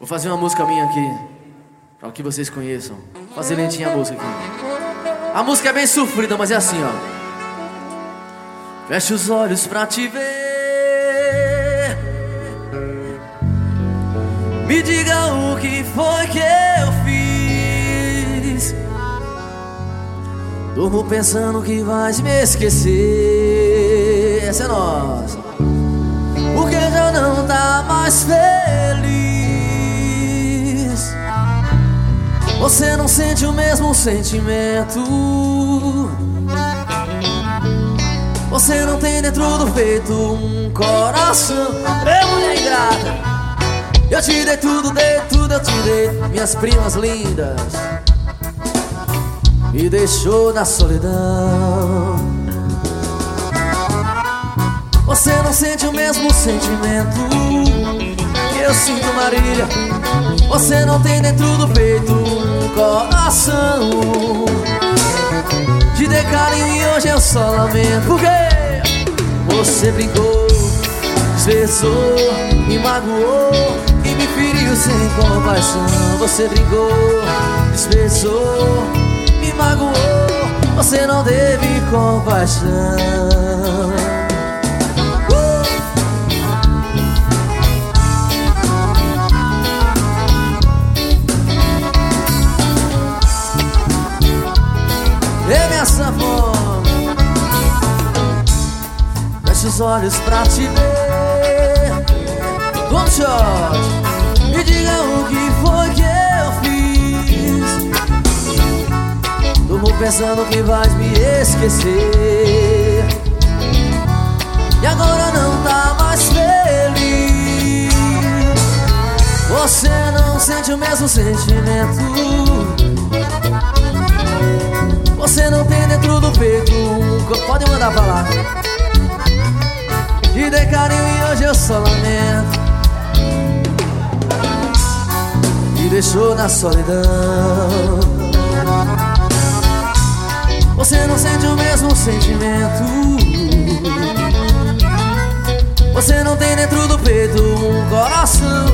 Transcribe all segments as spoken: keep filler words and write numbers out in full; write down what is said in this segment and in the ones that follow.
Vou fazer uma música minha aqui, pra que vocês conheçam. Vou fazer lentinha a música aqui. A música é bem sofrida, mas é assim, ó. Feche os olhos pra te ver. Me diga o que foi que eu fiz. Durmo pensando que vais me esquecer. Essa é nossa. Porque já não tá mais feliz. Você não sente o mesmo sentimento. Você não tem dentro do peito um coração. Ei, mulher ingrata, eu te dei tudo, dei tudo, eu te dei. Minhas primas lindas, me deixou na solidão. Você não sente o mesmo sentimento que eu sinto, Marília. Você não tem dentro do peito um coração. Te dei carinho e hoje eu só lamento. Porque você brincou, desfezou, me magoou e me feriu sem compaixão. Você brincou, desfezou, me magoou. Você não teve compaixão. Ei, minha sanfona, feche os olhos pra te ver. One shot, me diga o que foi que eu fiz. Durmo pensando que vais me esquecer. E agora não tá mais feliz. Você não sente o mesmo sentimento. Você não tem dentro do peito um... Pode mandar pra lá. Te dei carinho e hoje eu só lamento. Me deixou na solidão. Você não sente o mesmo sentimento. Você não tem dentro do peito um coração.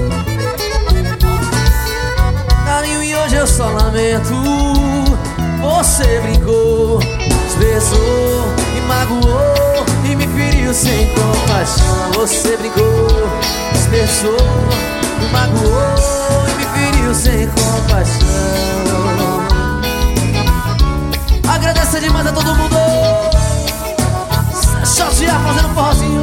Carinho e hoje eu só lamento. Você brincou, desfezou, me magoou e me feriu sem compaixão. Você brincou, desfezou, me magoou e me feriu sem compaixão. Agradecer demais a todo mundo. Chatear fazendo forrozinho.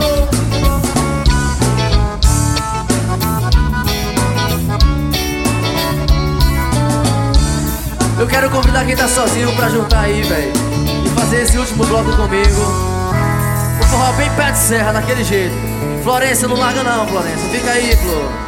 Eu quero convidar quem tá sozinho pra juntar aí, velho, e fazer esse último bloco comigo. O forró bem pé de serra, daquele jeito. Florência, não larga não, Florência. Fica aí, Flor.